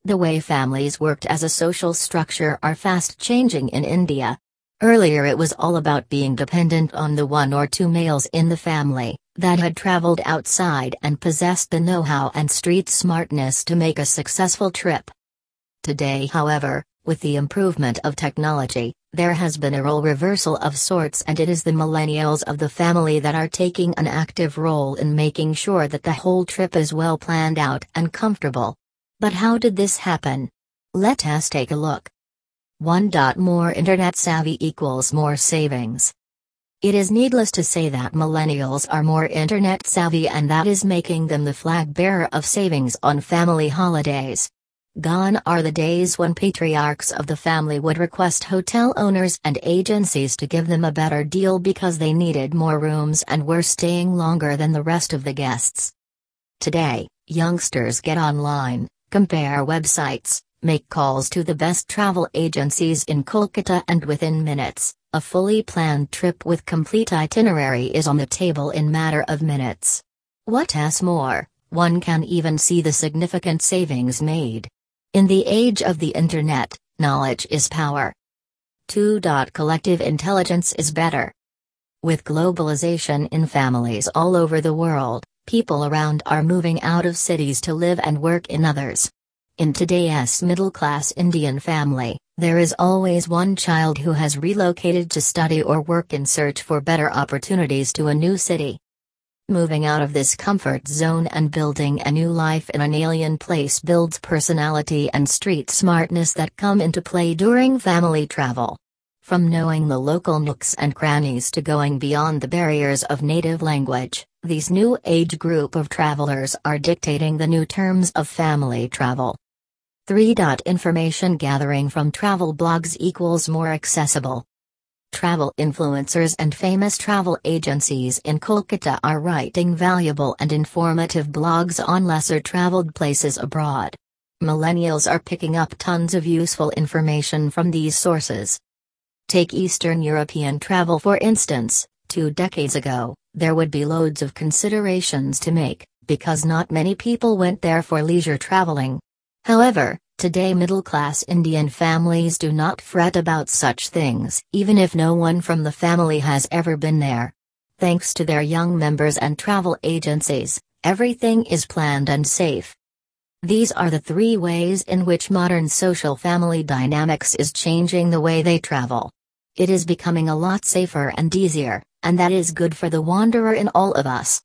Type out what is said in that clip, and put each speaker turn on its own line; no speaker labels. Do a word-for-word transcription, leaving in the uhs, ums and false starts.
The way families worked as a social structure are fast changing in India. Earlier it was all about being dependent on the one or two males in the family that had traveled outside and possessed the know-how and street smartness to make a successful trip. Today, however, with the improvement of technology, there has been a role reversal of sorts, and it is the millennials of the family that are taking an active role in making sure that the whole trip is well planned out and comfortable. But how did this happen? Let us take a look. one. More internet savvy equals more savings. It is needless to say that millennials are more internet savvy, and that is making them the flag bearer of savings on family holidays. Gone are the days when patriarchs of the family would request hotel owners and agencies to give them a better deal because they needed more rooms and were staying longer than the rest of the guests. Today, youngsters get online, compare websites, make calls to the best travel agencies in Kolkata, and within minutes, a fully planned trip with complete itinerary is on the table in matter of minutes. What's more, one can even see the significant savings made. In the age of the internet, knowledge is power. two. Collective intelligence is better. With globalization in families all over the world, people around are moving out of cities to live and work in others. In today's middle-class Indian family, there is always one child who has relocated to study or work in search for better opportunities to a new city. Moving out of this comfort zone and building a new life in an alien place builds personality and street smartness that come into play during family travel. From knowing the local nooks and crannies to going beyond the barriers of native language, these new age group of travelers are dictating the new terms of family travel. three. Information gathering from travel blogs equals more accessible. Travel influencers and famous travel agencies in Kolkata are writing valuable and informative blogs on lesser traveled places abroad. Millennials are picking up tons of useful information from these sources. Take Eastern European travel for instance. Two decades ago, there would be loads of considerations to make, because not many people went there for leisure traveling. However, today middle-class Indian families do not fret about such things, even if no one from the family has ever been there. Thanks to their young members and travel agencies, everything is planned and safe. These are the three ways in which modern social family dynamics is changing the way they travel. It is becoming a lot safer and easier, and that is good for the wanderer in all of us.